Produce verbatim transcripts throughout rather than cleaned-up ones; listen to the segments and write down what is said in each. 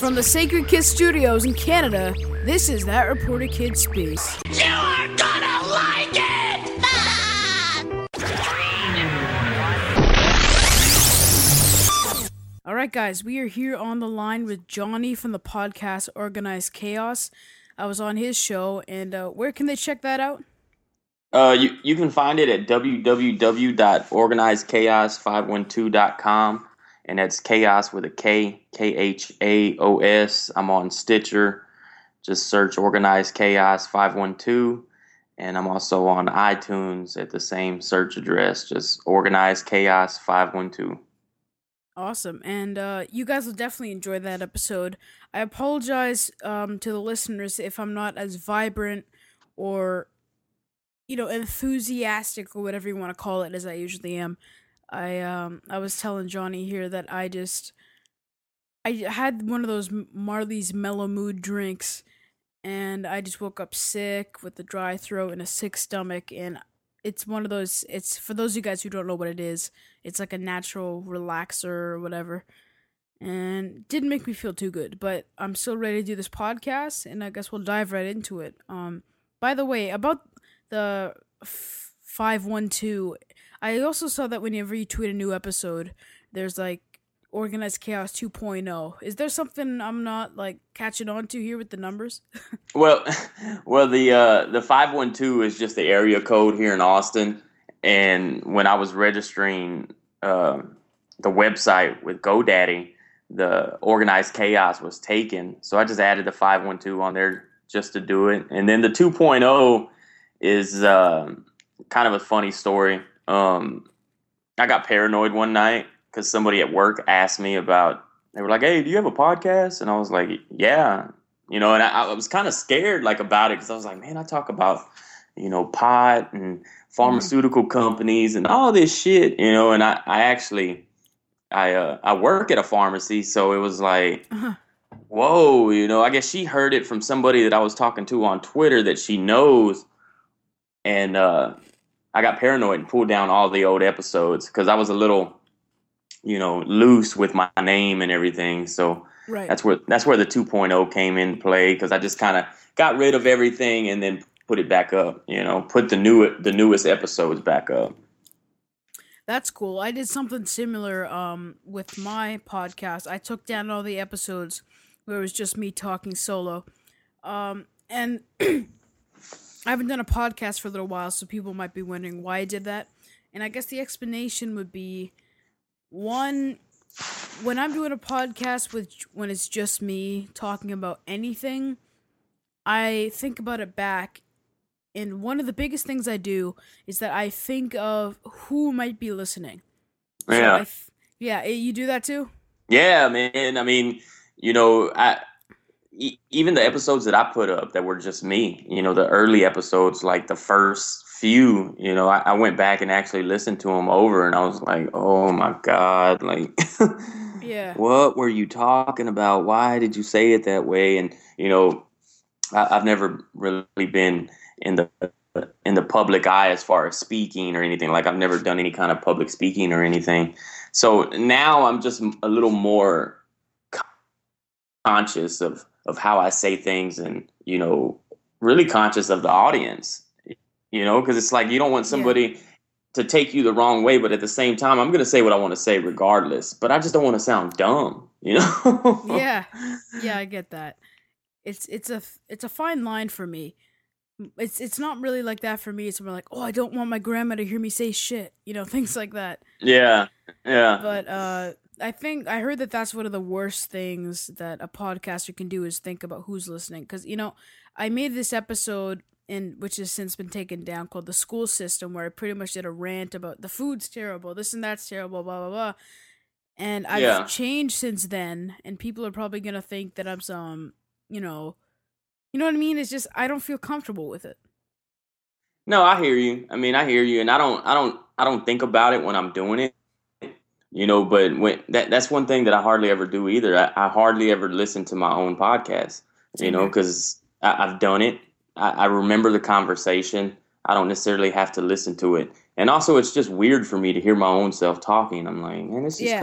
From the Sacred Kid Studios in Canada, this is That Reporter Kid Speaks. You are gonna like it! Alright guys, we are here on the line with Johnny from the podcast Organized Chaos. I was on his show, and uh, where can they check that out? Uh, you, you can find it at w w w dot organized chaos five one two dot com, and that's chaos with a K, K H A O S. I'm on Stitcher. Just search Organized Chaos five one two, and I'm also on iTunes at the same search address, just Organized Chaos five one two. Awesome, and uh, you guys will definitely enjoy that episode. I apologize um, to the listeners if I'm not as vibrant or, you know, enthusiastic or whatever you want to call it as I usually am. I um I was telling Johnny here that I just I had one of those Marley's Mellow Mood drinks, and I just woke up sick with a dry throat and a sick stomach, and it's one of those, it's for those of you guys who don't know what it is, it's like a natural relaxer or whatever, and it didn't make me feel too good, but I'm still ready to do this podcast, and I guess we'll dive right into it. Um, by the way, about the f- five one two, I also saw that whenever you tweet a new episode, there's like Organized Chaos two point oh. Is there something I'm not like catching on to here with the numbers? Well, well, the uh, the five one two is just the area code here in Austin, and when I was registering uh, the website with GoDaddy, the Organized Chaos was taken, so I just added the five one two on there just to do it, and then the two point oh is uh, kind of a funny story. Um, I got paranoid one night because somebody at work asked me about, they were like, "Hey, do you have a podcast?" And I was like, "Yeah." You know, and I, I was kind of scared like about it because I was like, man, I talk about, you know, pot and pharmaceutical companies and all this shit, you know, and I, I actually, I, uh, I work at a pharmacy. So it was like, uh-huh. Whoa, you know, I guess she heard it from somebody that I was talking to on Twitter that she knows. And, uh, I got paranoid and pulled down all the old episodes because I was a little, you know, loose with my name and everything. So right. that's where that's where the two point oh came in play, because I just kind of got rid of everything and then put it back up. You know, put the new the newest episodes back up. That's cool. I did something similar um, with my podcast. I took down all the episodes where it was just me talking solo, um, and I haven't done a podcast for a little while, so people might be wondering why I did that. And I guess the explanation would be, one, when I'm doing a podcast with when it's just me talking about anything, I think about it back, and one of the biggest things I do is that I think of who might be listening. So yeah. I th- yeah, you do that too? Yeah, man. I mean, you know, I... even the episodes that I put up that were just me, you know, the early episodes, like the first few, you know, I, I went back and actually listened to them over, and I was like, oh my God, like, yeah, what were you talking about? Why did you say it that way? And, you know, I, I've never really been in the in the public eye as far as speaking or anything. Like, I've never done any kind of public speaking or anything. So now I'm just a little more conscious of of how I say things, and, you know, really conscious of the audience, you know, because it's like you don't want somebody yeah. to take you the wrong way, but at the same time, I'm going to say what I want to say regardless, but I just don't want to sound dumb, you know? yeah. Yeah, I get that. It's it's a it's a fine line for me. It's it's not really like that for me. It's more like, oh, I don't want my grandma to hear me say shit, you know, things like that. Yeah, yeah. But uh I think I heard that that's one of the worst things that a podcaster can do is think about who's listening. Because, you know, I made this episode, in which has since been taken down, called The School System, where I pretty much did a rant about the food's terrible, this and that's terrible, blah, blah, blah. And I've yeah. changed since then, and people are probably going to think that I'm some, you know, you know what I mean? It's just, I don't feel comfortable with it. No, I hear you. I mean, I hear you. And I don't, I don't, I don't think about it when I'm doing it. You know, but when that that's one thing that I hardly ever do either. I, I hardly ever listen to my own podcast, you know, because I've done it. I, I remember the conversation. I don't necessarily have to listen to it. And also, it's just weird for me to hear my own self talking. I'm like, man, this is yeah. kind of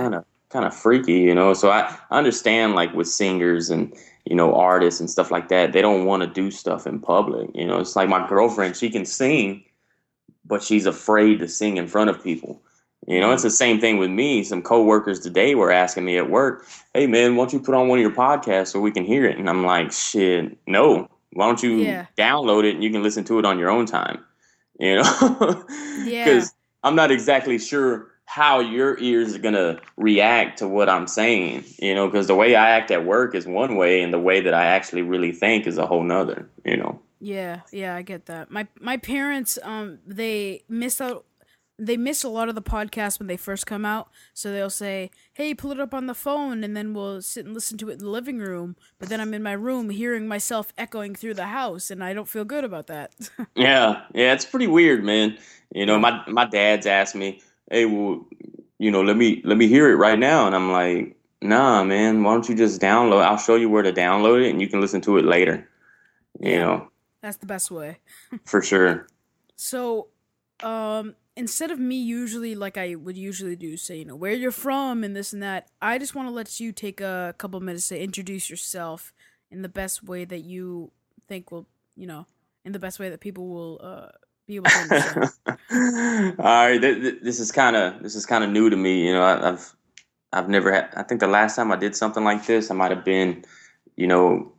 kind of freaky, you know. So I, I understand, like with singers and you know artists and stuff like that, they don't want to do stuff in public. You know, it's like my girlfriend; she can sing, but she's afraid to sing in front of people. You know, it's the same thing with me. Some coworkers today were asking me at work, "Hey, man, why don't you put on one of your podcasts so we can hear it?" And I'm like, "Shit, no. Why don't you Yeah. download it and you can listen to it on your own time?" You know, Yeah. because I'm not exactly sure how your ears are gonna react to what I'm saying. You know, because the way I act at work is one way, and the way that I actually really think is a whole nother. You know. Yeah, yeah, I get that. My my parents, um, they miss out. They miss a lot of the podcasts when they first come out. So they'll say, "Hey, pull it up on the phone," and then we'll sit and listen to it in the living room. But then I'm in my room hearing myself echoing through the house, and I don't feel good about that. Yeah, yeah, it's pretty weird, man. You know, Yeah. my my dad's asked me, "Hey, well, you know, let me let me hear it right now," and I'm like, "Nah, man. Why don't you just download? I'll show you where to download it, and you can listen to it later." You Yeah, know, that's the best way. for sure. So, um, instead of me usually like I would usually do, say, you know, where you're from and this and that, I just want to let you take a couple minutes to introduce yourself in the best way that you think will, you know, in the best way that people will uh, be able to understand. All right, th- th- this is kind of this is kind of new to me. You know, I, I've I've never had. I think the last time I did something like this, I might have been, you know,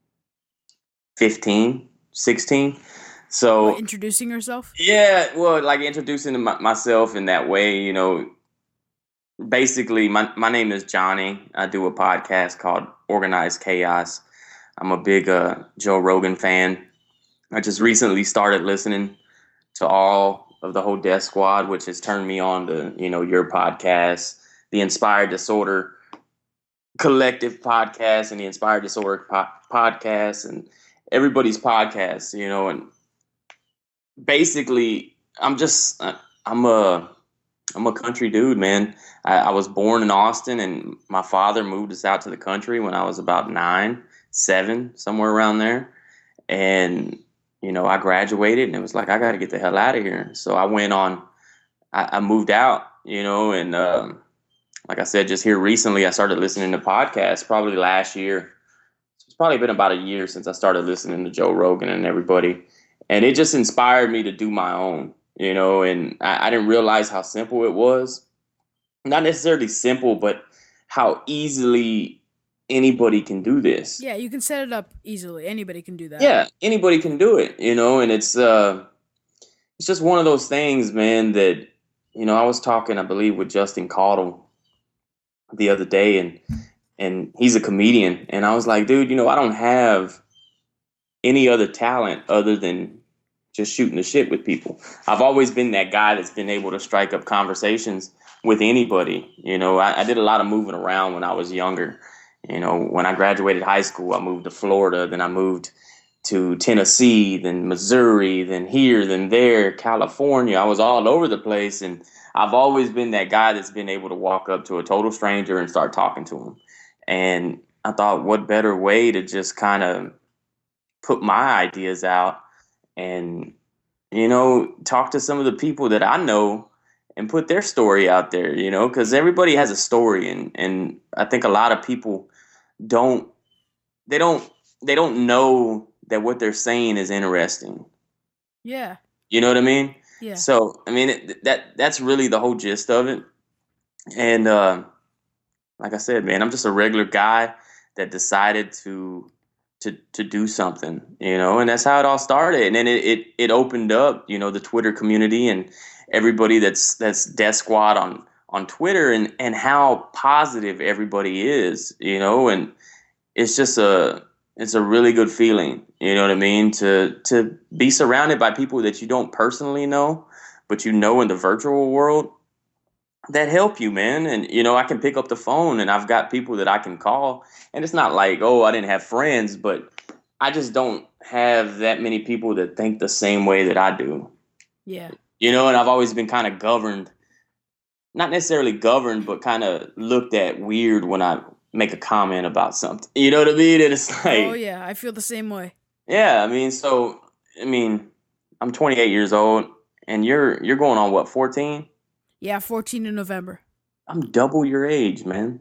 fifteen, sixteen. What, So introducing yourself? yeah, well, like introducing my, myself in that way, you know, basically my, my name is Johnny. I do a podcast called Organized Chaos. I'm a big uh, Joe Rogan fan. I just recently started listening to all of the whole Death Squad, which has turned me on to, you know, your podcast, the Inspired Disorder Collective podcast and the Inspired Disorder po- podcast and everybody's podcast, you know, and basically I'm just, uh, I'm a, I'm a country dude, man. I, I was born in Austin, and my father moved us out to the country when I was about nine, seven, somewhere around there. And you know, I graduated, and it was like I got to get the hell out of here. So I went on. I, I moved out, you know, and um, like I said, just here recently, I started listening to podcasts. Probably last year. It's probably been about a year since I started listening to Joe Rogan and everybody, and it just inspired me to do my own. You know, and I, I didn't realize how simple it was. Not necessarily simple, but how easily anybody can do this. Yeah, you can set it up easily. Anybody can do that. Yeah, anybody can do it, you know, and it's uh it's just one of those things, man, that you know, I was talking, I believe, with Justin Caudle the other day, and and he's a comedian, and I was like, dude, you know, I don't have any other talent other than just shooting the shit with people. I've always been that guy that's been able to strike up conversations with anybody. You know, I, I did a lot of moving around when I was younger. You know, when I graduated high school, I moved to Florida, then I moved to Tennessee, then Missouri, then here, then there, California. I was all over the place, and I've always been that guy that's been able to walk up to a total stranger and start talking to him. And I thought, what better way to just kind of put my ideas out and, you know, talk to some of the people that I know and put their story out there, you know, because everybody has a story. And, and I think a lot of people don't, they don't, they don't know that what they're saying is interesting. Yeah. You know what I mean? Yeah. So, I mean, it, that, that's really the whole gist of it. And, uh, like I said, man, I'm just a regular guy that decided to, to, to do something, you know, and that's how it all started. And then it, it, it opened up, you know, the Twitter community and everybody that's, that's Death Squad on, on Twitter, and, and how positive everybody is, you know, and it's just a, it's a really good feeling, you know what I mean? To, to be surrounded by people that you don't personally know, but you know, in the virtual world, that help you, man. And, you know, I can pick up the phone and I've got people that I can call, and it's not like, oh, I didn't have friends, but I just don't have that many people that think the same way that I do. Yeah. You know, and I've always been kind of governed, not necessarily governed, but kind of looked at weird when I make a comment about something. You know what I mean? And it's like, Oh yeah, I feel the same way. yeah, I mean, so, I mean, I'm twenty-eight years old, and you're, you're going on what, fourteen? Yeah, fourteen in November. I'm double your age, man.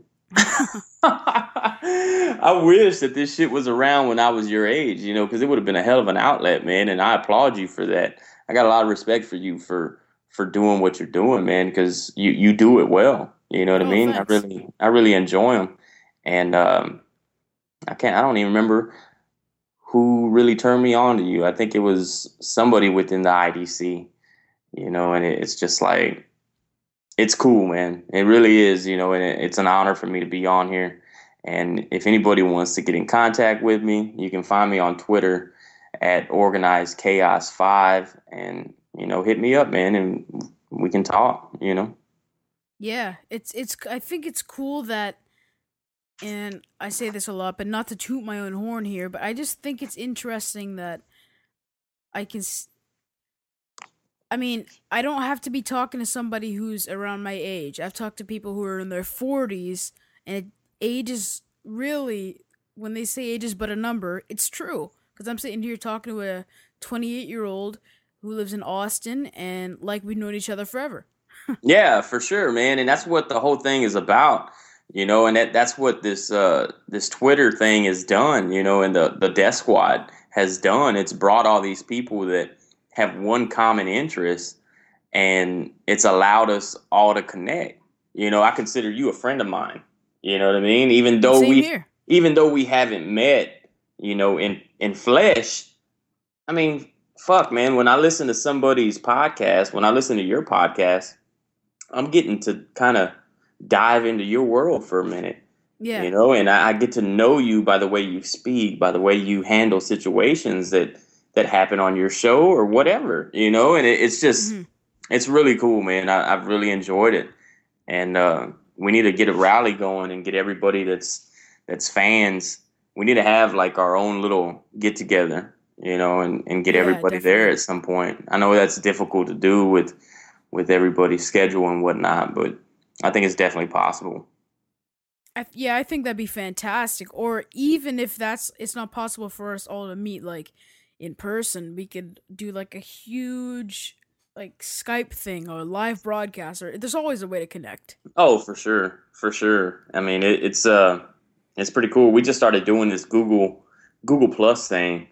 I wish that this shit was around when I was your age, you know, because it would have been a hell of an outlet, man. And I applaud you for that. I got a lot of respect for you for for doing what you're doing, man, because you you do it well. You know what I Oh, mean? I thanks. really I really enjoy them, and um, I can't. I don't even remember who really turned me on to you. I think it was somebody within the I D C, you know, and it, it's just like it's cool, man. It really is, you know, and it, it's an honor for me to be on here. And if anybody wants to get in contact with me, you can find me on Twitter at Organized Chaos Five, and you know, hit me up, man, and we can talk. You know. Yeah, it's it's. I think it's cool that, and I say this a lot, but not to toot my own horn here, but I just think it's interesting that I can. s- I mean, I don't have to be talking to somebody who's around my age. I've talked to people who are in their forties, and it, age is really, when they say age is but a number, it's true. Because I'm sitting here talking to a twenty-eight year old who lives in Austin, and like we've known each other forever. Yeah, for sure, man. And that's what the whole thing is about, you know, and that that's what this uh this Twitter thing has done, you know, and the the Death Squad has done. It's brought all these people that have one common interest, and it's allowed us all to connect. You know, I consider you a friend of mine. You know what I mean? Even though Same we here. even though we haven't met, you know, in in flesh, I mean, fuck, man, when I listen to somebody's podcast, when I listen to your podcast, I'm getting to kind of dive into your world for a minute, Yeah. you know, and I, I get to know you by the way you speak, by the way you handle situations that that happen on your show or whatever, you know, and it, it's just hmm it's really cool, man. I, I've really enjoyed it, and uh, we need to get a rally going and get everybody that's that's fans. We need to have like our own little get together, you know, and, and get Yeah, everybody there definitely. at some point. I know that's difficult to do with with everybody's schedule and whatnot, but I think it's definitely possible. I, yeah, I think that'd be fantastic. Or even if that's it's not possible for us all to meet like in person, we could do like a huge like Skype thing or live broadcast. Or there's always a way to connect. Oh, for sure, for sure. I mean, it, it's uh, it's pretty cool. We just started doing this Google Google Plus thing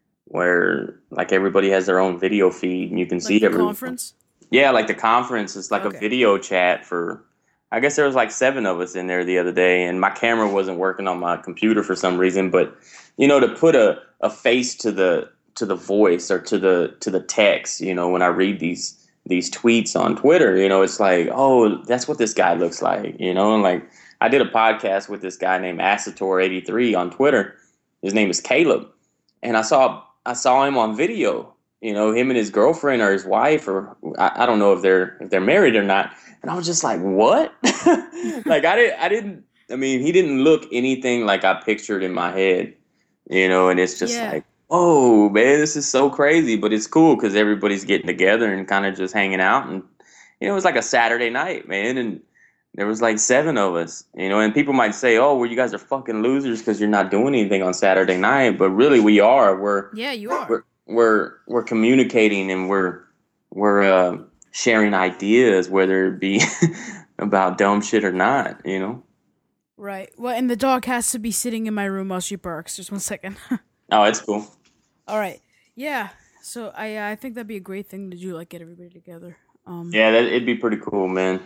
where like everybody has their own video feed and you can Like see the everyone. conference. Yeah, like the conference is like a Okay. video chat for. I guess there was like seven of us in there the other day, and my camera wasn't working on my computer for some reason. But you know, to put a, a face to the to the voice or to the to the text, you know, when I read these these tweets on Twitter, you know, it's like, oh, that's what this guy looks like, you know, and like I did a podcast with this guy named Asator eighty-three on Twitter. His name is Caleb, and I saw I saw him on video, you know, him and his girlfriend or his wife, or I, I don't know if they're if they're married or not. And I was just like, what? Like I didn't I didn't I mean, he didn't look anything like I pictured in my head, you know, and it's just Yeah. like, oh man, this is so crazy, but it's cool because everybody's getting together and kind of just hanging out, and you know, it was like a Saturday night, man, and there was like seven of us, you know, and people might say, oh, well, you guys are fucking losers because you're not doing anything on Saturday night, but really we are. We're Yeah, you are. we're we're we're communicating and we're we're uh, sharing ideas, whether it be about dumb shit or not. You know. Right. Well, and the dog has to be sitting in my room while she barks. Just one second. Oh, it's cool. All right. Yeah. So I I think that'd be a great thing to do, like get everybody together. Um. Yeah, that, it'd be pretty cool, man.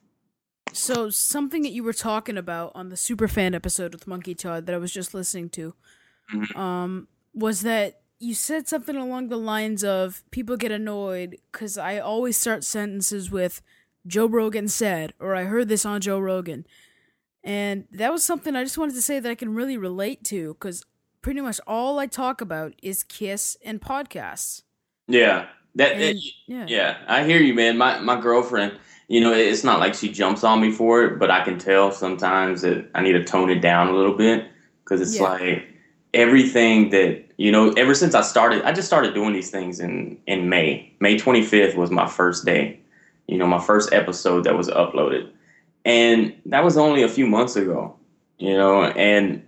So something that you were talking about on the Superfan episode with Monkey Todd that I was just listening to, Mhm. um, was that you said something along the lines of people get annoyed because I always start sentences with Joe Rogan said, or I heard this on Joe Rogan. And that was something I just wanted to say that I can really relate to because pretty much all I talk about is Kiss and podcasts. Yeah, that. It, And yeah. yeah, I hear you, man. My my girlfriend. You know, it's not like she jumps on me for it, but I can tell sometimes that I need to tone it down a little bit because it's Yeah. like everything that you know. Ever since I started, I just started doing these things in in May. May twenty-fifth was my first day. You know, my first episode that was uploaded, and that was only a few months ago. You know, and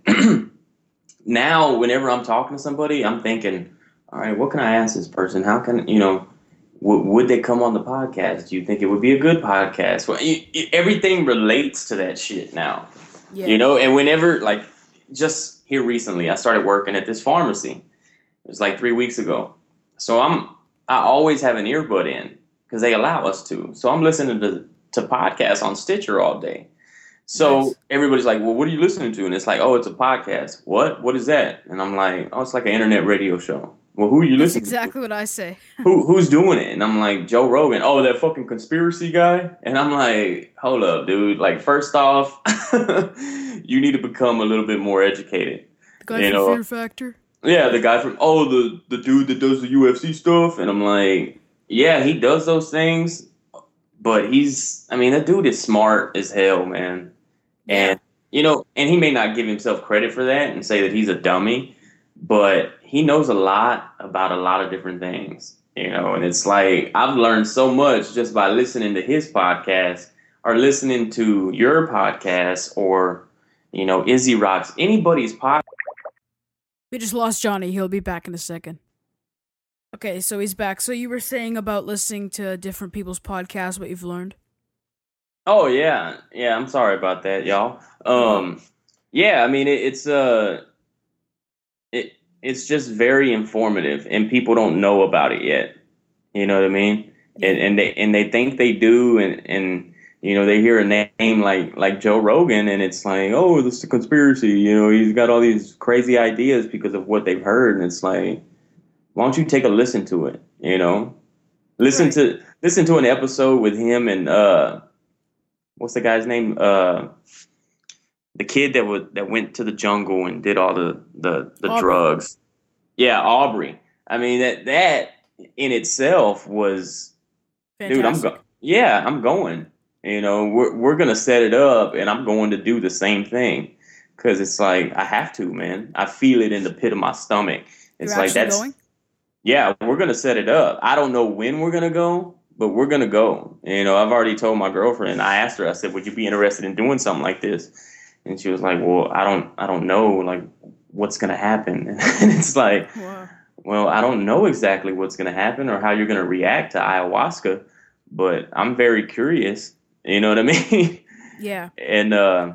now whenever I'm talking to somebody, I'm thinking, all right, what can I ask this person? How can you know? w- would they come on the podcast? Do you think it would be a good podcast? Well, y- y- everything relates to that shit now. Yeah. You know, and whenever, like, just here recently, I started working at this pharmacy. It was like three weeks ago. So I'm, I always have an earbud in because they allow us to. So I'm listening to, to podcasts on Stitcher all day. So Nice. everybody's like, well, what are you listening to? And it's like, oh, it's a podcast. What? What is that? And I'm like, oh, it's like an internet radio show. Well, who are you That's listening exactly what I say. to? Who, who's doing it? And I'm like, Joe Rogan. Oh, that fucking conspiracy guy? And I'm like, hold up, dude. Like, first off, you need to become a little bit more educated. The guy You from know, Fear Factor. Yeah, the guy from, oh, the, the dude that does the U F C stuff. And I'm like, yeah, he does those things. But he's, I mean, that dude is smart as hell, man. And, you know, and he may not give himself credit for that and say that he's a dummy, but he knows a lot about a lot of different things, you know, and it's like I've learned so much just by listening to his podcast or listening to your podcast or, you know, Izzy Rocks, anybody's podcast. We just lost Johnny. He'll be back in a second. Okay, so he's back. So you were saying about listening to different people's podcasts, what you've learned? Oh yeah, yeah. I'm sorry about that, y'all. Um, yeah, I mean it, it's uh, it it's just very informative, and people don't know about it yet. You know what I mean? And and they and they think they do, and and you know they hear a name like like Joe Rogan, and it's like, oh, this is a conspiracy. You know, he's got all these crazy ideas because of what they've heard, and it's like, why don't you take a listen to it? You know, listen Right. to listen to an episode with him and uh. What's the guy's name? Uh, the kid that would that went to the jungle and did all the the, the Aubrey. drugs. Yeah, Aubrey. I mean that that in itself was, Fantastic. dude. I'm go- yeah, I'm going. You know, we're we're gonna set it up, and I'm going to do the same thing because it's like I have to, man. I feel it in the pit of my stomach. It's You're like actually that's going? yeah. We're gonna set it up. I don't know when we're gonna go. But we're gonna go. You know, I've already told my girlfriend. I asked her. I said, "Would you be interested in doing something like this?" And she was like, "Well, I don't, I don't know, like what's gonna happen." And it's like, Wow. well, I don't know exactly what's gonna happen or how you're gonna react to ayahuasca, but I'm very curious. You know what I mean? Yeah. And uh,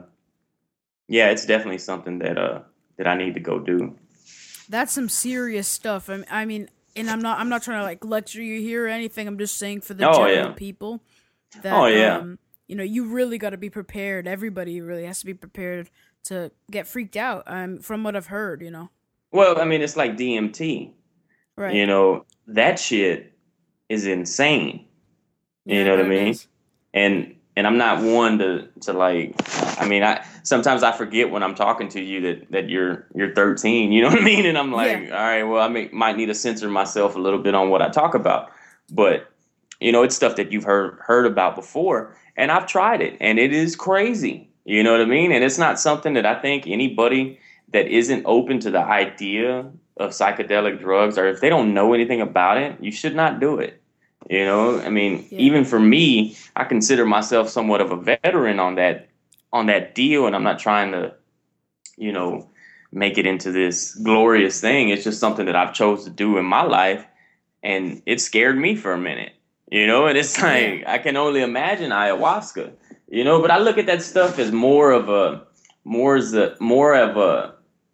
yeah, it's definitely something that uh that I need to go do. That's some serious stuff. I mean, I mean, and I'm not I'm not trying to like lecture you here or anything. I'm just saying for the Oh, general yeah. people that Oh, yeah. um, you know, you really got to be prepared. Everybody really has to be prepared to get freaked out. Um, from what I've heard, you know. Well, I mean, it's like D M T. Right. You know, that shit is insane. You Yeah, know what I bet it mean? is. And and I'm not one to to like. I mean, I sometimes I forget when I'm talking to you that that you're you're thirteen. You know what I mean? And I'm like, Yeah. all right, well, I may, might need to censor myself a little bit on what I talk about. But you know, it's stuff that you've heard heard about before, and I've tried it, and it is crazy. You know what I mean? And it's not something that I think anybody that isn't open to the idea of psychedelic drugs, or if they don't know anything about it, you should not do it. You know, I mean, Yeah. even for me, I consider myself somewhat of a veteran on that on that deal, and I'm not trying to, you know, make it into this glorious thing. It's just something that I've chose to do in my life, and it scared me for a minute. You know, and it's like I can only imagine ayahuasca. You know, but I look at that stuff as more of a more as a more of a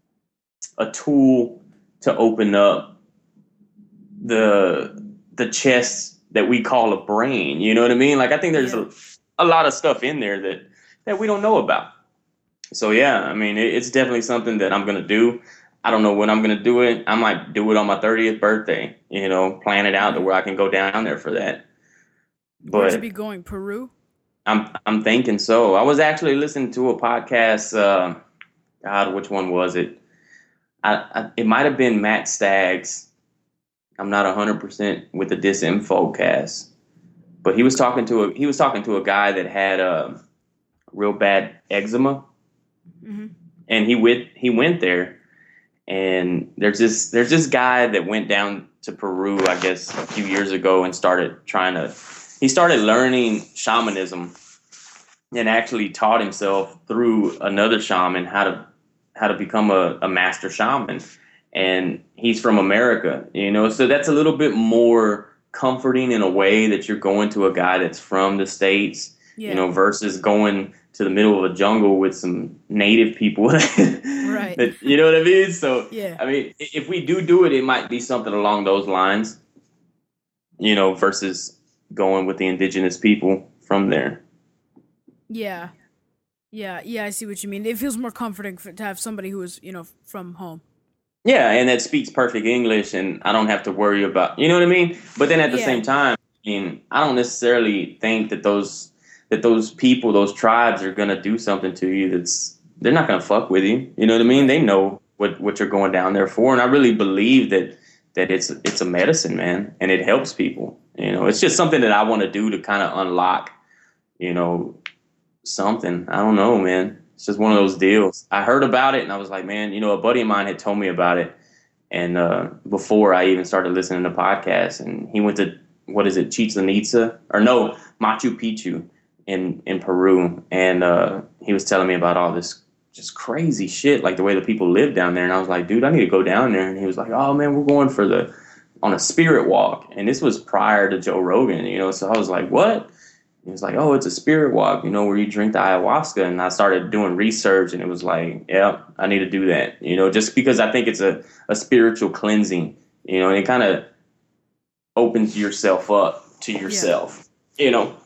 a tool to open up the the chest that we call a brain. You know what I mean? Like I think there's Yeah. a, a lot of stuff in there that that we don't know about. So yeah, I mean it, it's definitely something that I'm gonna do. I don't know when I'm gonna do it. I might do it on my thirtieth birthday. You know, plan it out to where I can go down there for that. Where'd you But be going? Peru? I'm I'm thinking so. I was actually listening to a podcast. Uh, God, which one was it? I, I it might have been Matt Staggs. I'm not a hundred percent with the Disinfo cast, but he was talking to a he was talking to a guy that had a real bad eczema, Mm-hmm. and he went he went there, and there's this there's this guy that went down to Peru, I guess, a few years ago and started trying to. He started learning shamanism and actually taught himself through another shaman how to how to become a, a master shaman. And he's from America, you know, so that's a little bit more comforting in a way that you're going to a guy that's from the States, Yeah. you know, versus going to the middle of a jungle with some native people. Right. that, you know what I mean? So, Yeah. I mean, if we do do it, it might be something along those lines, you know, versus going with the indigenous people from there. Yeah. Yeah, yeah, I see what you mean. It feels more comforting for, to have somebody who is, you know, from home. Yeah, and that speaks perfect English, and I don't have to worry about, you know what I mean? But then at the Yeah. same time, I mean, I don't necessarily think that those that those people, those tribes are gonna do something to you that's they're not gonna fuck with you. You know what I mean? They know what, what you're going down there for, and I really believe that that it's it's a medicine, man, and it helps people. You know, it's just something that I want to do to kind of unlock, you know, something. I don't know, man. It's just one of those deals. I heard about it and I was like, man, you know, a buddy of mine had told me about it. And uh, before I even started listening to podcasts, and he went to, what is it, Chichen Itza? Or no, Machu Picchu in, in Peru. And uh, he was telling me about all this just crazy shit, like the way the people live down there. And I was like, dude, I need to go down there. And he was like, oh, man, we're going for the, on a spirit walk. And this was prior to Joe Rogan, you know? So I was like, what? He was like, oh, it's a spirit walk, you know, where you drink the ayahuasca. And I started doing research, and it was like, yeah, I need to do that, you know, just because I think it's a, a spiritual cleansing, you know, and it kind of opens yourself up to yourself, yeah. you know.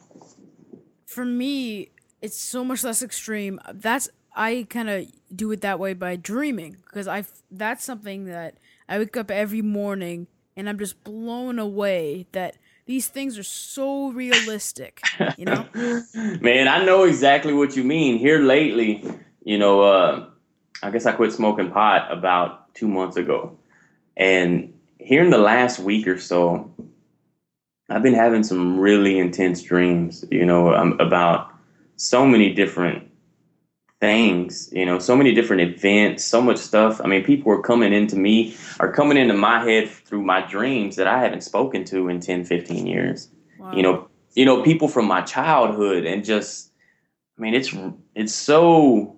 For me, it's so much less extreme. That's, I kind of do it that way by dreaming, because I, that's something that I wake up every morning and I'm just blown away that these things are so realistic, you know? Man, I know exactly what you mean. Here lately, you know, uh, I guess I quit smoking pot about two months ago. And here in the last week or so, I've been having some really intense dreams, you know, um, about so many different things, you know, so many different events, so much stuff. I mean, people are coming into me, are coming into my head through my dreams that I haven't spoken to in ten, fifteen years. Wow. You know, you know, people from my childhood, and just, I mean, it's, it's so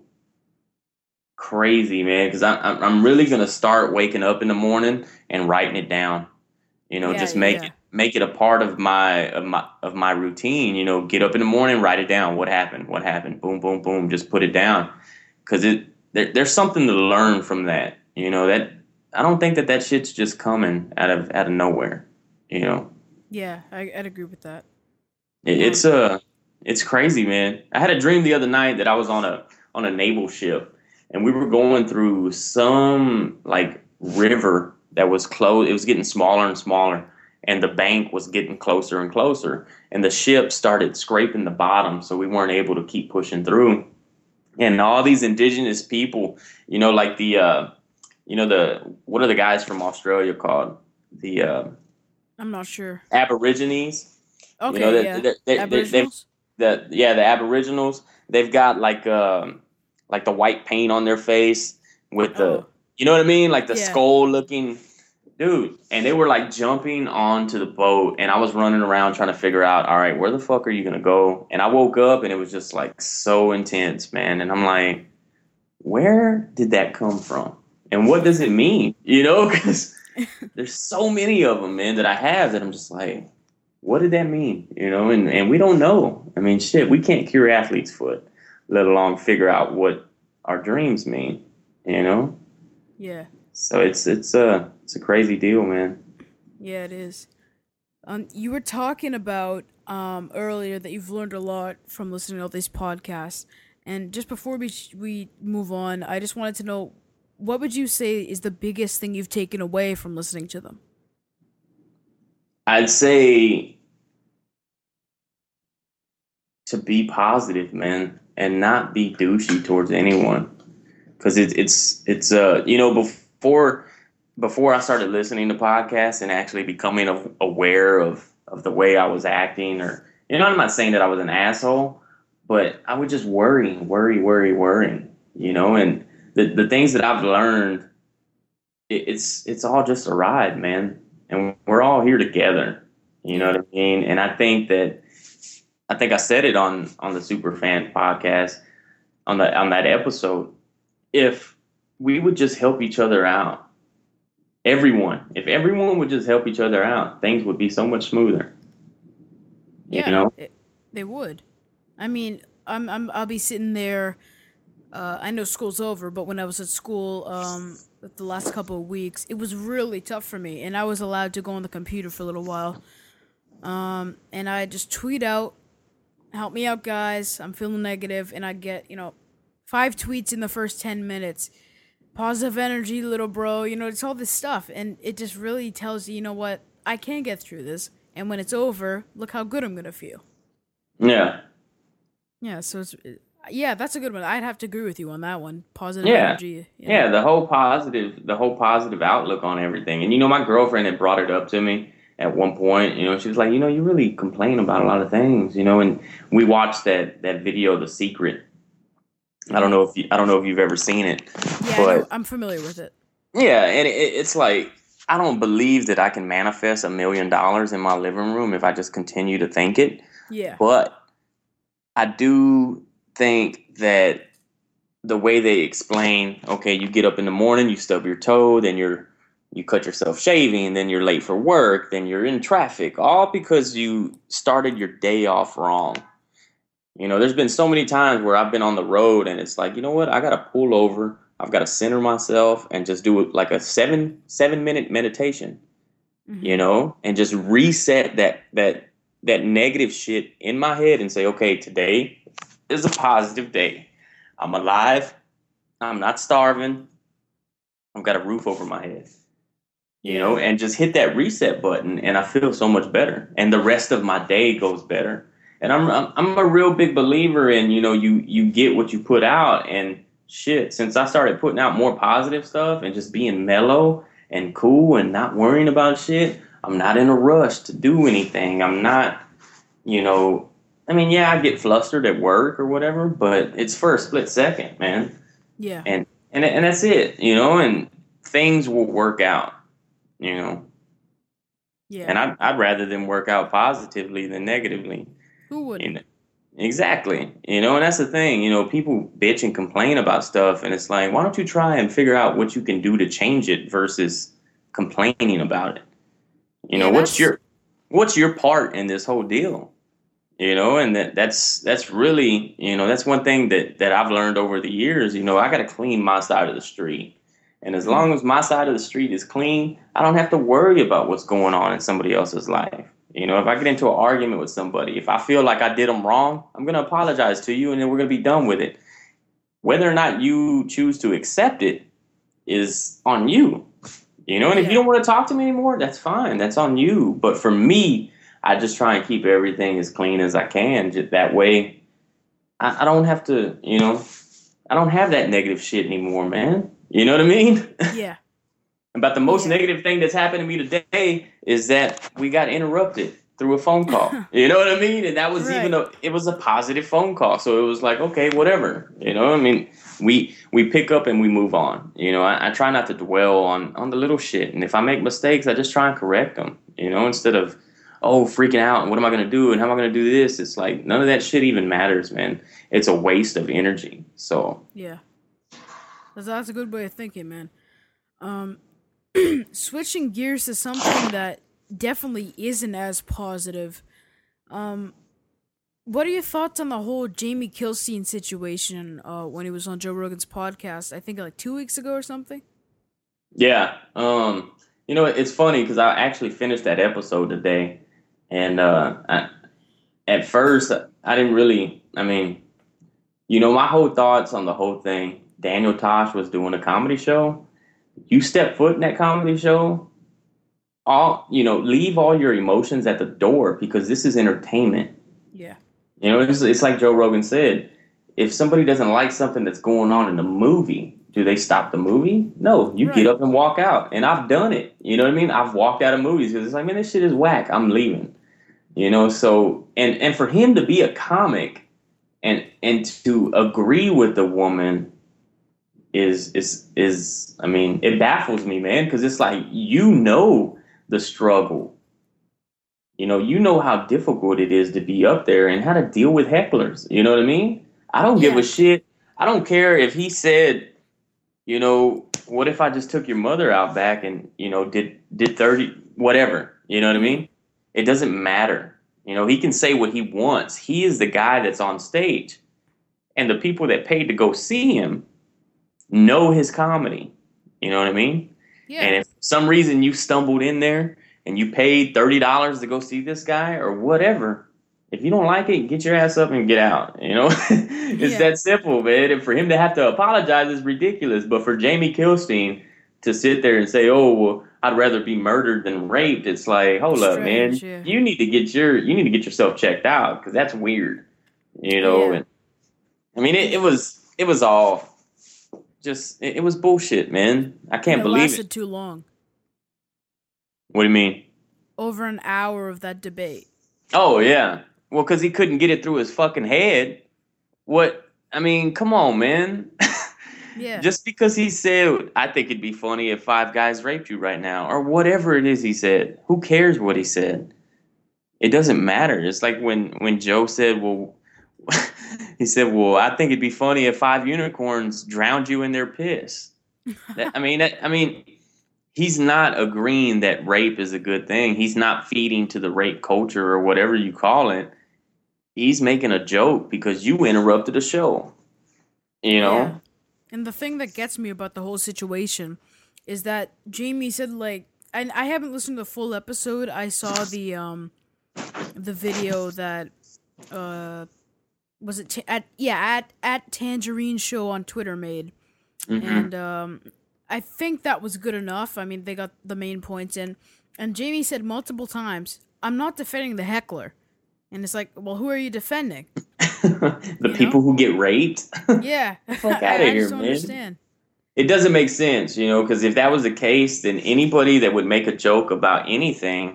crazy, man, because I'm, I'm really going to start waking up in the morning and writing it down, you know, yeah, just make yeah. it, make it a part of my, of my, of my routine, you know, get up in the morning, write it down. What happened? What happened? Boom, boom, boom. Just put it down. Cause it, there, there's something to learn from that, you know, that I don't think that that shit's just coming out of, out of nowhere, you know? Yeah. I, I'd agree with that. It, um, it's uh it's crazy, man. I had a dream the other night that I was on a, on a naval ship, and we were going through some like river that was close. It was getting smaller and smaller, and the bank was getting closer and closer, and the ship started scraping the bottom, so we weren't able to keep pushing through. And all these indigenous people, you know, like the, uh, you know, the, what are the guys from Australia called? The, uh, I'm not sure. Aborigines. Okay, you know, yeah. They're, they're, Aboriginals? The, yeah, the Aboriginals. They've got like, um, like the white paint on their face with the, oh. you know what I mean? Like the yeah. skull looking. Dude, and they were like jumping onto the boat, and I was running around trying to figure out, all right, where the fuck are you going to go? And I woke up, and it was just like so intense, man. And I'm like, where did that come from? And what does it mean? You know, because there's so many of them, man, that I have that I'm just like, what did that mean? You know, and, and we don't know. I mean, shit, we can't cure athlete's foot, let alone figure out what our dreams mean, you know? Yeah. So it's it's a it's a crazy deal, man. Yeah, it is. Um, you were talking about um earlier that you've learned a lot from listening to all these podcasts, and just before we sh- we move on, I just wanted to know, what would you say is the biggest thing you've taken away from listening to them? I'd say to be positive, man, and not be douchey towards anyone, because it, it's it's uh you know before. Before, before I started listening to podcasts and actually becoming aware of, of the way I was acting, or, you know, I'm not saying that I was an asshole, but I would just worry, worry, worry, worry, you know, and the, the things that I've learned, it, it's, it's all just a ride, man. And we're all here together, you know what I mean? And I think that, I think I said it on, on the Superfan podcast, on the, on that episode, if we would just help each other out, Everyone. If everyone would just help each other out, things would be so much smoother. You Yeah, know? it, they would. I mean, I'm I'm I'll be sitting there. Uh, I know school's over, but when I was at school, um, the last couple of weeks, it was really tough for me, and I was allowed to go on the computer for a little while. Um, and I just tweet out, "Help me out, guys. I'm feeling negative," and I get you know, five tweets in the first ten minutes. Positive energy, little bro. You know, it's all this stuff, and it just really tells you, you know what, I can get through this, and when it's over, look how good I'm gonna feel. Yeah. Yeah, so it's yeah, that's a good one. I'd have to agree with you on that one. Positive Yeah. energy. You know. Yeah, the whole positive, the whole positive outlook on everything. And you know, my girlfriend had brought it up to me at one point. You know, she was like, you know, you really complain about a lot of things. You know, and we watched that that video, The Secret. I don't know if you, I don't know if you've ever seen it, Yeah, I know, but I'm familiar with it. yeah, and it, it's like I don't believe that I can manifest a million dollars in my living room if I just continue to think it. Yeah. But I do think that the way they explain, okay, you get up in the morning, you stub your toe, then you're you cut yourself shaving, then you're late for work, then you're in traffic, all because you started your day off wrong. You know, there's been so many times where I've been on the road and it's like, you know what, I gotta pull over, I've got to center myself and just do it like a seven seven minute meditation, you Mm-hmm. know, and just reset that that that negative shit in my head and say, okay, today is a positive day. I'm alive. I'm not starving. I've got a roof over my head, you Yeah. know, and just hit that reset button, and I feel so much better, and the rest of my day goes better. And I'm I'm, I'm a real big believer in, you know, you you get what you put out, and shit. Since I started putting out more positive stuff and just being mellow and cool and not worrying about shit, I'm not in a rush to do anything. I'm not, you know. I mean, yeah, I get flustered at work or whatever, but it's for a split second, man. Yeah. and and and that's it, you know. And things will work out, you know. Yeah. And I'd I'd rather them work out positively than negatively, Who you wouldn't? know. Exactly, you know. And that's the thing, you know. People bitch and complain about stuff, and it's like, why don't you try and figure out what you can do to change it versus complaining about it? You know, Yeah, what's that's your what's your part in this whole deal? You know, and that that's that's really, you know, that's one thing that that I've learned over the years. You know, I got to clean my side of the street, and as mm, long as my side of the street is clean, I don't have to worry about what's going on in somebody else's life. You know, if I get into an argument with somebody, if I feel like I did them wrong, I'm going to apologize to you, and then we're going to be done with it. Whether or not you choose to accept it is on you. You know, and if you yeah. don't want to talk to me anymore, that's fine. That's on you. But for me, I just try and keep everything as clean as I can. Just that way, I, I don't have to, you know, I don't have that negative shit anymore, man. You know what I mean? Yeah. About the most Yeah. negative thing that's happened to me today is that we got interrupted through a phone call. You know what I mean? And that was even Right. a it was a positive phone call. So it was like, okay, whatever. You know, I mean, we we pick up and we move on. You know, I, I try not to dwell on on the little shit. And if I make mistakes, I just try and correct them. You know, instead of oh freaking out and what am I gonna do and how am I gonna do this? It's like none of that shit even matters, man. It's a waste of energy. So Yeah. That's that's a good way of thinking, man. Um, switching gears to something that definitely isn't as positive. Um, what are your thoughts on the whole Jamie Kilstein situation? Uh, when he was on Joe Rogan's podcast, I think like two weeks ago or something. yeah, um, you know, it's funny because I actually finished that episode today, and uh, I, at first I didn't really. I mean, you know, my whole thoughts on the whole thing. Daniel Tosh was doing a comedy show. You step foot in that comedy show, all you know, leave all your emotions at the door because this is entertainment. Yeah. You know, it's, it's like Joe Rogan said. If somebody doesn't like something that's going on in the movie, do they stop the movie? No, you get Right. up and walk out. And I've done it. You know what I mean? I've walked out of movies because it's like, man, this shit is whack. I'm leaving. You know, so and and for him to be a comic and and to agree with the woman is is is I mean, it baffles me, man, because it's like you know the struggle. You know, you know how difficult it is to be up there and how to deal with hecklers. You know what I mean? I don't give Yeah. a shit. I don't care if he said You know, what if I just took your mother out back and, you know, did did thirty whatever, you know what I Mm-hmm. mean? It doesn't matter. You know, he can say what he wants. He is the guy that's on stage. And the people that paid to go see him know his comedy. You know what I mean? Yeah. And if for some reason you stumbled in there and you paid thirty dollars to go see this guy or whatever, if you don't like it, get your ass up and get out. You know, it's Yeah. that simple, man. And for him to have to apologize is ridiculous. But for Jamie Kilstein to sit there and say, "Oh, well, I'd rather be murdered than raped," it's like, hold up, man. Strange, yeah. You need to get your you need to get yourself checked out because that's weird. You know, Yeah. and I mean, it, it was it was all just it, it was bullshit, man. I can't And it believe lasted it. too long. What do you mean? Over an hour of that debate. Oh yeah. Well, because he couldn't get it through his fucking head. What? I mean, come on, man. Yeah. Just because he said, I think it'd be funny if five guys raped you right now, or whatever it is he said. Who cares what he said? It doesn't matter. It's like when, when Joe said, well, he said, well, I think it'd be funny if five unicorns drowned you in their piss. That, I mean, that, I mean, he's not agreeing that rape is a good thing. He's not feeding to the rape culture or whatever you call it. He's making a joke because you interrupted the show. You know? Yeah. And the thing that gets me about the whole situation is that Jamie said, like, and I haven't listened to the full episode. I saw the um the video that uh was it ta- at yeah at at Tangerine Show on Twitter made, Mhm. and um I think that was good enough. I mean, they got the main points in, and Jamie said multiple times, "I'm not defending the heckler," and it's like, well, who are you defending? the You people who get raped. Yeah, Fuck I, outta I here, just don't man. understand. It doesn't make sense, you know, because if that was the case, then anybody that would make a joke about anything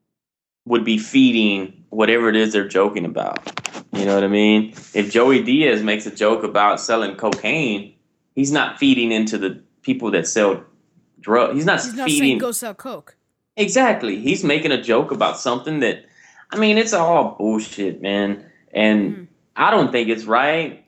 would be feeding whatever it is they're joking about. You know what I mean? If Joey Diaz makes a joke about selling cocaine, he's not feeding into the people that sell drugs. He's not He's not saying feeding. go sell coke. Exactly. He's making a joke about something that, I mean, it's all bullshit, man. And Mhm. I don't think it's right.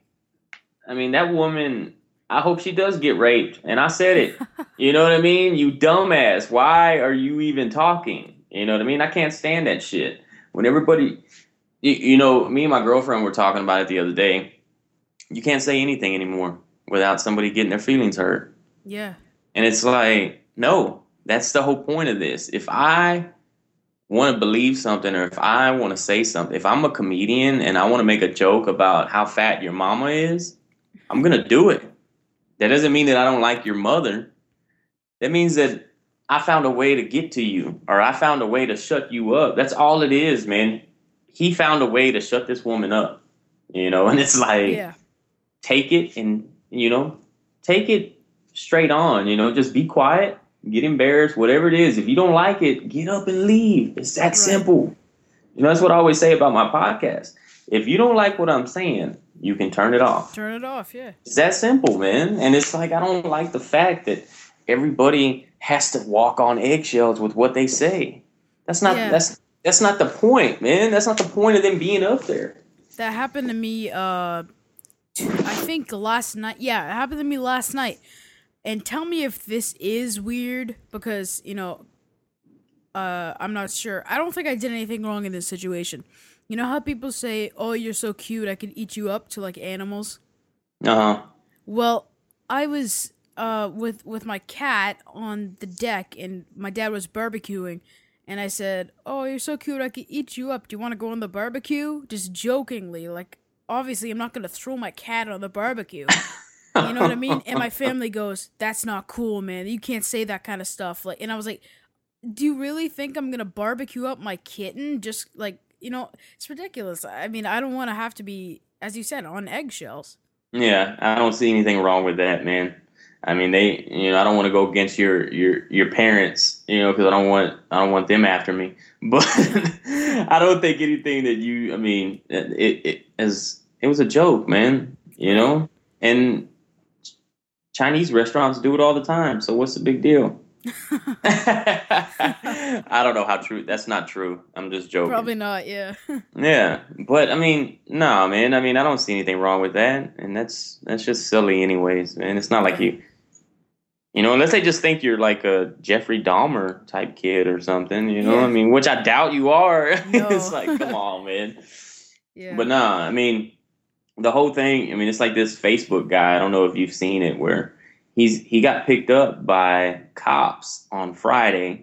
I mean, that woman, I hope she does get raped. And I said it. You know what I mean? You dumbass. Why are you even talking? You know what I mean? I can't stand that shit. When everybody, you, you know, me and my girlfriend were talking about it the other day. You can't say anything anymore without somebody getting their feelings hurt. Yeah. And it's like, no, that's the whole point of this. If I want to believe something or if I want to say something, if I'm a comedian and I want to make a joke about how fat your mama is, I'm going to do it. That doesn't mean that I don't like your mother. That means that I found a way to get to you or I found a way to shut you up. That's all it is, man. He found a way to shut this woman up, you know, and it's like, Yeah. take it and, you know, take it straight on, you know, just be quiet, get embarrassed, whatever it is. If you don't like it, get up and leave. It's that Right. simple. You know, that's what I always say about my podcast. If you don't like what I'm saying, you can turn it off. Turn it off. Yeah. It's that simple, man. And it's like, I don't like the fact that everybody has to walk on eggshells with what they say. That's not, Yeah. that's, that's not the point, man. That's not the point of them being up there. That happened to me. Uh, t- I think last night. Yeah, it happened to me last night. And tell me if this is weird because you know, uh, I'm not sure. I don't think I did anything wrong in this situation. You know how people say, "Oh, you're so cute, I could eat you up" to like animals. Uh-huh. Well, I was uh with with my cat on the deck, and my dad was barbecuing, and I said, "Oh, you're so cute, I could eat you up. Do you want to go on the barbecue?" Just jokingly, like obviously I'm not gonna throw my cat on the barbecue. You know what I mean? And my family goes, "That's not cool, man. You can't say that kind of stuff." Like, and I was like, "Do you really think I'm gonna barbecue up my kitten? Just like, you know, it's ridiculous. I mean, I don't want to have to be, as you said, on eggshells." Yeah, I don't see anything wrong with that, man. I mean, they, you know, I don't want to go against your your your parents, you know, because I don't want I don't want them after me. But I don't think anything that you, I mean, it it as it was a joke, man, you know, and Chinese restaurants do it all the time. So what's the big deal? I don't know how true. That's not true. I'm just joking. Probably not. Yeah. Yeah, but I mean, no, man. I mean, I don't see anything wrong with that, and that's that's just silly, anyways, man. It's not like you You know, unless they just think you're like a Jeffrey Dahmer type kid or something, you know? Yeah. I mean, which I doubt you are. No. It's like, come on, man. Yeah. But nah, I mean, the whole thing, I mean, it's like this Facebook guy, I don't know if you've seen it, where he's he got picked up by cops on Friday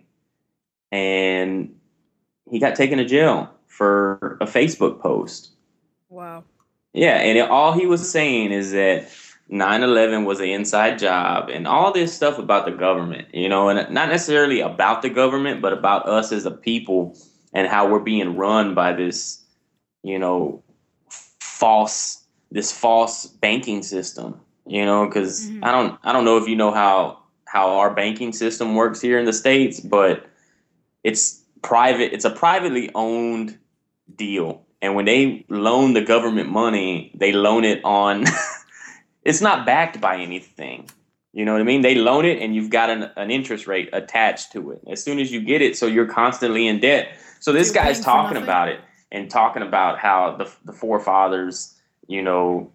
and he got taken to jail for a Facebook post. Wow. Yeah, and it, all he was saying is that nine eleven was an inside job and all this stuff about the government, you know, and not necessarily about the government, but about us as a people and how we're being run by this, you know, false, this false banking system, you know, because Mhm. I don't, I don't know if you know how, how our banking system works here in the States, but it's private. It's a privately owned deal. And when they loan the government money, they loan it on, it's not backed by anything. You know what I mean? They loan it and you've got an, an interest rate attached to it. As soon as you get it, so you're constantly in debt. So this You're guy's paying for talking nothing? about it and talking about how the, the forefathers, you know,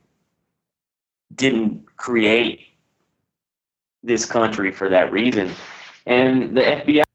didn't create this country for that reason. And the F B I.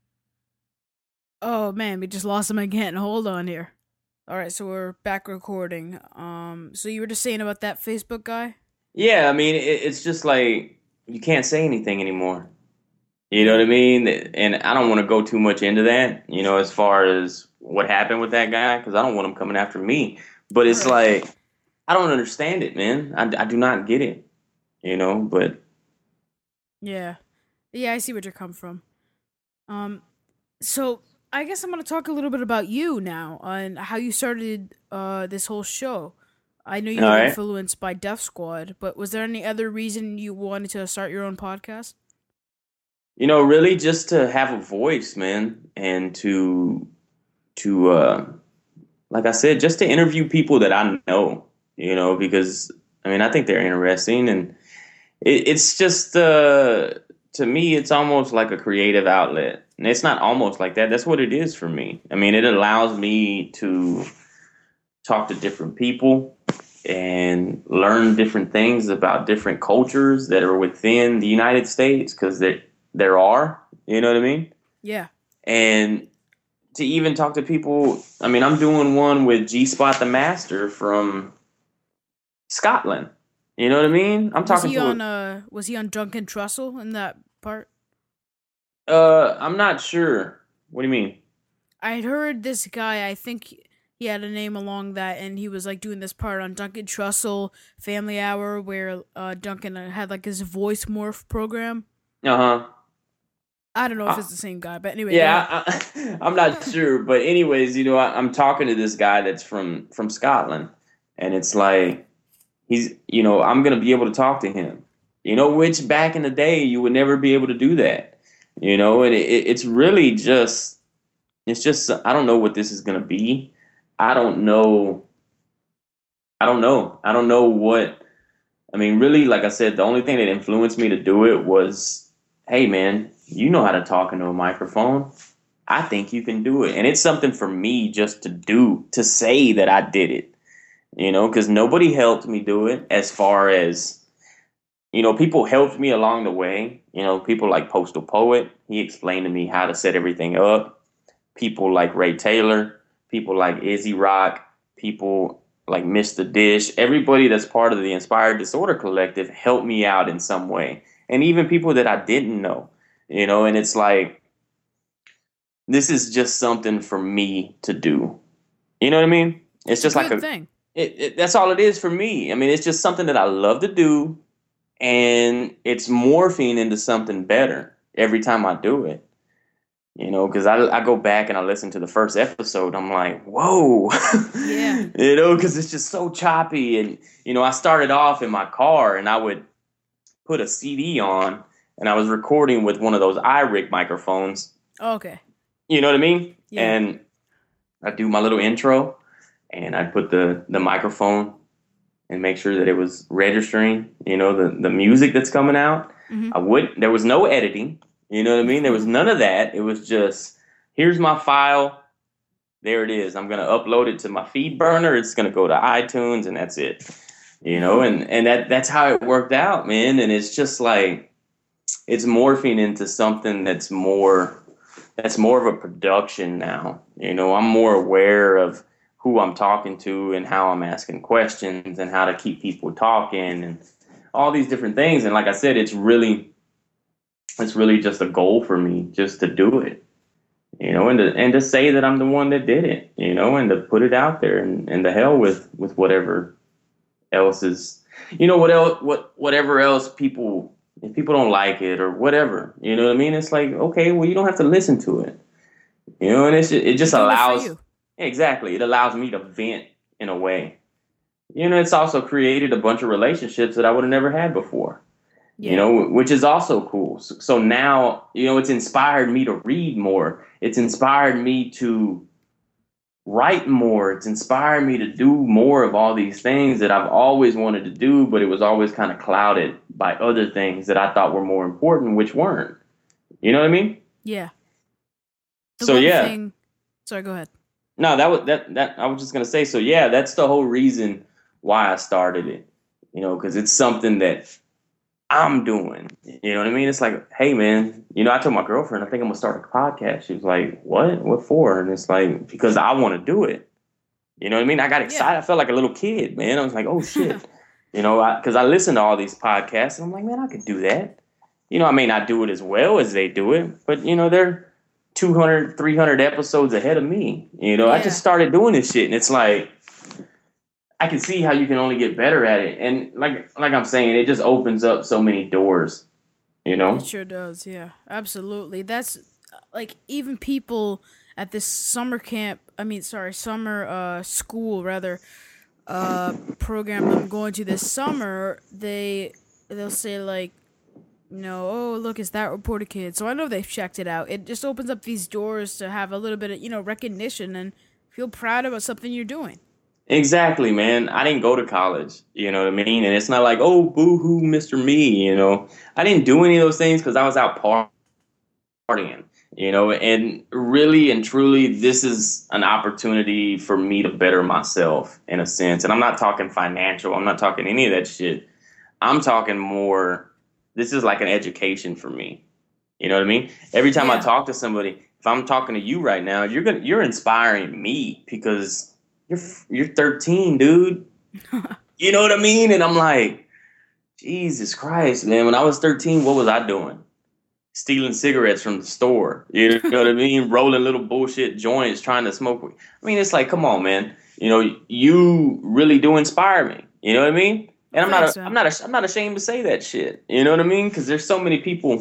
Oh man, we just lost him again. Hold on here. All right, so we're back recording. Um, so you were just saying about that Facebook guy? Yeah, I mean, it, it's just like you can't say anything anymore. You know what I mean? And I don't want to go too much into that, you know, as far as what happened with that guy, because I don't want him coming after me. But it's Right. like, I don't understand it, man. I, I do not get it, you know, but Yeah. Yeah, I see where you're coming from. Um, so I guess I'm gonna talk a little bit about you now and how you started uh this whole show. I know you all were right. influenced by Death Squad, but was there any other reason you wanted to start your own podcast? You know, really just to have a voice, man, and to, to, uh, like I said, just to interview people that I know, you know, because, I mean, I think they're interesting and it, it's just, uh, to me, it's almost like a creative outlet. And it's not almost like that. That's what it is for me. I mean, it allows me to talk to different people and learn different things about different cultures that are within the United States, because there, there are, you know what I mean? Yeah. And to even talk to people, I mean, I'm doing one with G Spot the Master from Scotland. You know what I mean? I'm Was talking he to on a, uh was he on Drunken Trussell in that part? uh I'm not sure. What do you mean? I'd heard this guy, I think he had a name along that, and he was like doing this part on Duncan Trussell Family Hour where uh, Duncan uh, had like his voice morph program. Uh-huh. I don't know if Uh, it's the same guy, but anyway, go ahead. yeah, I, I'm not sure, but anyways, you know, I, I'm talking to this guy that's from from Scotland, and it's like he's, you know, I'm gonna be able to talk to him. You know, which back in the day you would never be able to do that. You know, and it, it's really just, it's just, I don't know what this is gonna be. I don't know. I don't know. I don't know what. I mean, really, like I said, the only thing that influenced me to do it was, hey, man, you know how to talk into a microphone. I think you can do it. And it's something for me just to do, to say that I did it, you know, because nobody helped me do it as far as, you know, people helped me along the way. You know, people like Postal Poet, he explained to me how to set everything up. People like Ray Taylor, people like Izzy Rock, people like Mister Dish, everybody that's part of the Inspired Disorder Collective helped me out in some way. And even people that I didn't know, you know, and it's like, this is just something for me to do. You know what I mean? It's, It's a just like good a, thing. it, it, that's all it is for me. I mean, it's just something that I love to do, and it's morphing into something better every time I do it. You know, because I, I go back and I listen to the first episode. I'm like, whoa, Yeah. you know, because it's just so choppy. And, you know, I started off in my car and I would put a C D on and I was recording with one of those iRig microphones. Okay. You know what I mean? Yeah. And I do my little intro and I put the, the microphone and make sure that it was registering, you know, the, the music that's coming out. Mhm. I would, there was no editing. You know what I mean? There was none of that. It was just, here's my file. There it is. I'm going to upload it to my feed burner. It's going to go to iTunes and that's it. You know, and, and that, that's how it worked out, man. And it's just like, it's morphing into something that's more that's more of a production now. You know, I'm more aware of who I'm talking to and how I'm asking questions and how to keep people talking and all these different things. And like I said, it's really it's really just a goal for me just to do it. You know, and to and to say that I'm the one that did it, you know, and to put it out there, and, and the hell with, with whatever else is, you know, what else, what whatever else people, if people don't like it or whatever, you know what I mean? It's like, okay, well, you don't have to listen to it, you know, and it's just, it just allows, exactly, it allows me to vent in a way. You know, it's also created a bunch of relationships that I would have never had before. Yeah. You know, which is also cool. So, so now, you know, it's inspired me to read more. It's inspired me to write more. It's inspired me to do more of all these things that I've always wanted to do, but it was always kind of clouded by other things that I thought were more important, which weren't. You know what I mean? Yeah. The so yeah. Thing... Sorry, go ahead. No, that was that. That I was just gonna say. So yeah, that's the whole reason why I started it. You know, because it's something that I'm doing, you know what I mean? It's like, hey man, you know, I told my girlfriend, I think I'm gonna start a podcast. She was like, what? What for? And it's like, because I want to do it. You know what I mean? I got excited. Yeah. I felt like a little kid, man. I was like, oh shit. you know, because I, I listen to all these podcasts and I'm like, man, I could do that. You know, I may not do it as well as they do it, but you know, they're two hundred, three hundred episodes ahead of me. You know, yeah. I just started doing this shit and it's like, I can see how you can only get better at it. And like like I'm saying, it just opens up so many doors, you know? It sure does, yeah. Absolutely. That's, like, even people at this summer camp, I mean, sorry, summer uh, school, rather, uh, program I'm going to this summer, they, they'll say, like, you know, oh, look, it's That Reporter Kid. So I know they've checked it out. It just opens up these doors to have a little bit of, you know, recognition and feel proud about something you're doing. Exactly, man. I didn't go to college, you know what I mean? And it's not like, oh, boo-hoo, Mister Me, you know. I didn't do any of those things because I was out partying, you know. And really and truly, this is an opportunity for me to better myself in a sense. And I'm not talking financial. I'm not talking any of that shit. I'm talking more, this is like an education for me. You know what I mean? Every time yeah. I talk to somebody, if I'm talking to you right now, you're gonna, you're inspiring me because You're you're thirteen, dude. You know what I mean? And I'm like, Jesus Christ, man. When I was thirteen, what was I doing? Stealing cigarettes from the store. You know what I mean? Rolling little bullshit joints, trying to smoke. I mean, it's like, come on, man. You know, you really do inspire me. You know what I mean? And I'm not, a, I'm not, a, I'm not ashamed to say that shit. You know what I mean? Because there's so many people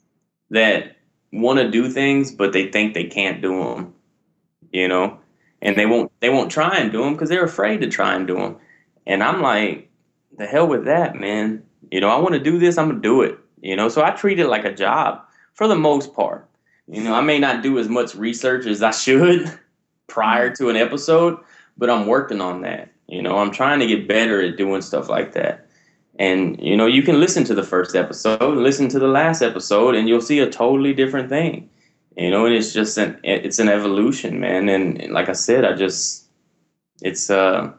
that want to do things, but they think they can't do them. You know. And they won't they won't try and do them because they're afraid to try and do them. And I'm like, the hell with that, man. You know, I want to do this, I'm going to do it. You know, so I treat it like a job for the most part. You know, I may not do as much research as I should prior to an episode, but I'm working on that. You know, I'm trying to get better at doing stuff like that. And, you know, you can listen to the first episode, listen to the last episode, and you'll see a totally different thing. You know, and it's just an it's an evolution, man. And, and like I said, I just it's uh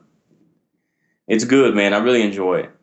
it's good, man. I really enjoy it.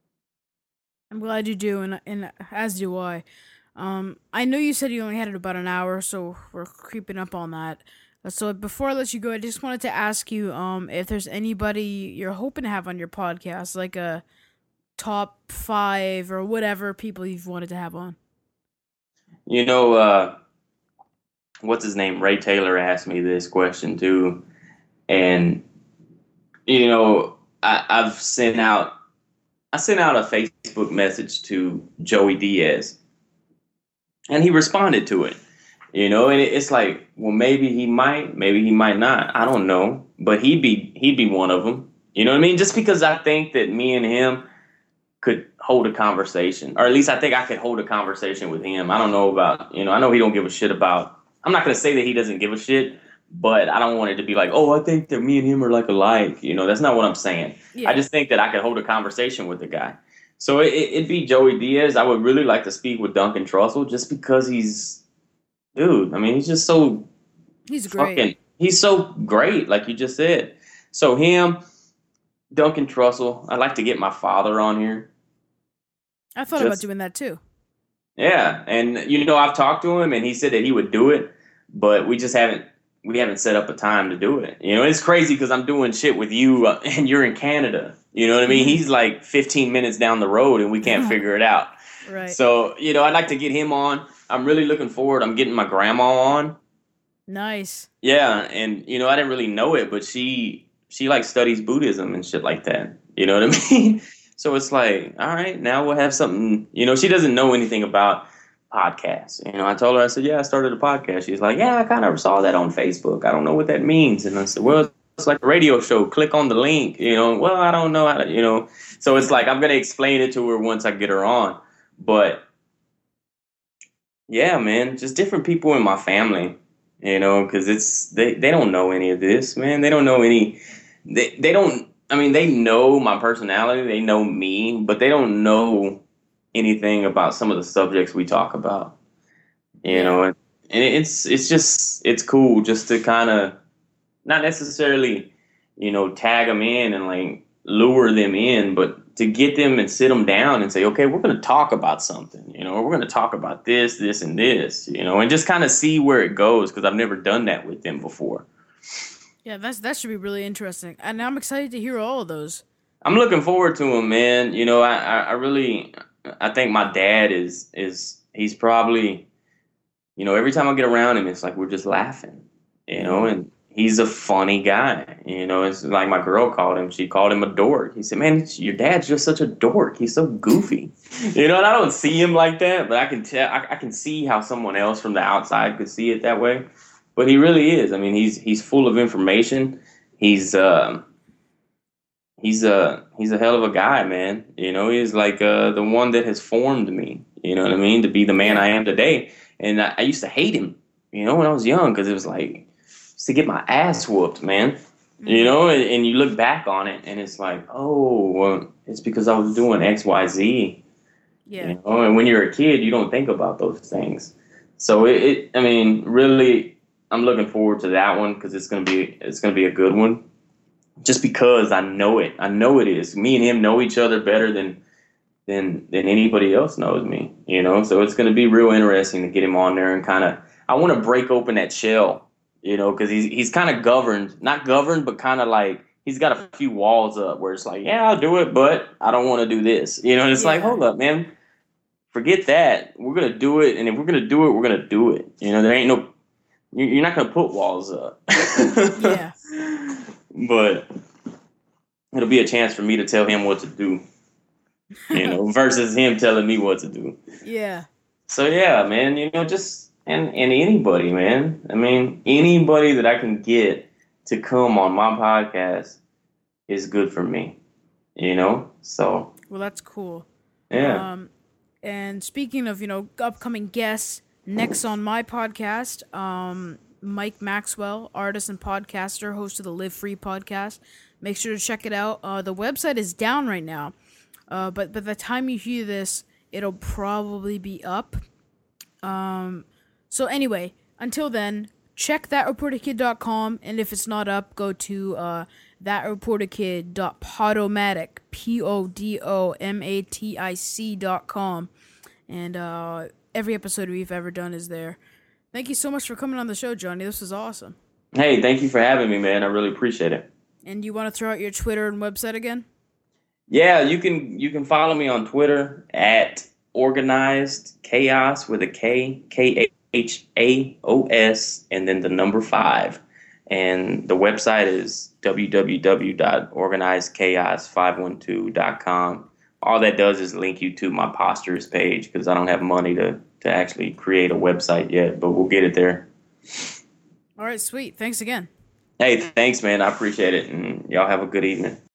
I'm glad you do, and and as do I. Um, I know you said you only had it about an hour, so we're creeping up on that. So before I let you go, I just wanted to ask you um if there's anybody you're hoping to have on your podcast, like a top five or whatever people you've wanted to have on. You know, uh. What's his name? Ray Taylor asked me this question too. And, you know, I, I've sent out, I sent out a Facebook message to Joey Diaz and he responded to it, you know, and it, it's like, well, maybe he might, maybe he might not. I don't know, but he'd be, he'd be one of them. You know what I mean? Just because I think that me and him could hold a conversation, or at least I think I could hold a conversation with him. I don't know about, you know, I know he don't give a shit about, I'm not going to say that he doesn't give a shit, but I don't want it to be like, oh, I think that me and him are like alike. You know, that's not what I'm saying. Yeah. I just think that I could hold a conversation with the guy. So it, it'd be Joey Diaz. I would really like to speak with Duncan Trussell just because he's, dude, I mean, he's just so He's great. Fucking, he's so great, like you just said. So him, Duncan Trussell. I'd like to get my father on here. I thought just, about doing that too. Yeah, and you know, I've talked to him, and he said that he would do it, but we just haven't we haven't set up a time to do it. You know, it's crazy because I'm doing shit with you, uh, and you're in Canada. You know what I mean? Mhm. He's like fifteen minutes down the road, and we can't figure it out. Right. So, you know, I'd like to get him on. I'm really looking forward. I'm getting my grandma on. Nice. Yeah, and you know, I didn't really know it, but she she like studies Buddhism and shit like that. You know what I mean? So it's like, all right, now we'll have something. You know, she doesn't know anything about podcasts. You know, I told her, I said, yeah, I started a podcast. She's like, yeah, I kind of saw that on Facebook. I don't know what that means. And I said, well, it's like a radio show. Click on the link. You know, well, I don't know how to. You know, so it's like I'm gonna explain it to her once I get her on. But yeah, man, just different people in my family. You know, because it's they, they don't know any of this, man. They don't know any. They they don't. I mean, they know my personality. They know me, but they don't know anything about some of the subjects we talk about. You know, and, and it's it's just it's cool just to kind of not necessarily, you know, tag them in and like lure them in, but to get them and sit them down and say, okay, we're going to talk about something, you know, we're going to talk about this, this, and this, you know, and just kind of see where it goes because I've never done that with them before. Yeah, that's that should be really interesting, and I'm excited to hear all of those. I'm looking forward to them, man. You know, I, I, I really, I think my dad is is he's probably, you know, every time I get around him, it's like we're just laughing, you know, and he's a funny guy. You know, it's like my girl called him. She called him a dork. He said, man, your dad's just such a dork. He's so goofy. You know, and I don't see him like that, but I can tell, I, I can see how someone else from the outside could see it that way. But he really is. I mean, he's he's full of information. He's uh, he's a he's a hell of a guy, man. You know, he's like uh, the one that has formed me. You know what I mean? To be the man I am today. And I, I used to hate him, you know, when I was young because it was like to get my ass whooped, man. Mm-hmm. You know, and, and you look back on it and it's like, oh, well, it's because I was doing X, Y, Z. Yeah. You know, and when you're a kid, you don't think about those things. So it, it I mean, really. I'm looking forward to that one because it's gonna be it's gonna be a good one. Just because I know it, I know it is. Me and him know each other better than than than anybody else knows me. You know, so it's gonna be real interesting to get him on there and kind of. I want to break open that shell, you know, because he's he's kind of governed, not governed, but kind of like he's got a few walls up where it's like, yeah, I'll do it, but I don't want to do this. You know, and it's yeah. like, hold up, man, forget that. We're gonna do it, and if we're gonna do it, we're gonna do it. You know, there ain't no. You're not going to put walls up. Yeah. But it'll be a chance for me to tell him what to do, you know, versus him telling me what to do. Yeah. So, yeah, man, you know, just, and, and anybody, man. I mean, anybody that I can get to come on my podcast is good for me, you know? So. Well, that's cool. Yeah. Um, and speaking of, you know, upcoming guests, next on my podcast, um, Mike Maxwell, artist and podcaster, host of the Live Free podcast. Make sure to check it out. Uh, the website is down right now, uh, but by the time you hear this, it'll probably be up. Um, so anyway, until then, check that reporter kid dot com, and if it's not up, go to uh, that reporter kid dot podomatic, P O D O M A T I C dot com, and uh, every episode we've ever done is there. Thank you so much for coming on the show, Johnny. This was awesome. Hey, thank you for having me, man. I really appreciate it. And you want to throw out your Twitter and website again? Yeah, you can you can follow me on Twitter at Organized Chaos with a K, K H A O S, and then the number five. And the website is w w w dot organized chaos five one two dot com. All that does is link you to my Postures page because I don't have money to, to actually create a website yet, but we'll get it there. All right, sweet. Thanks again. Hey, thanks, man. I appreciate it, and y'all have a good evening.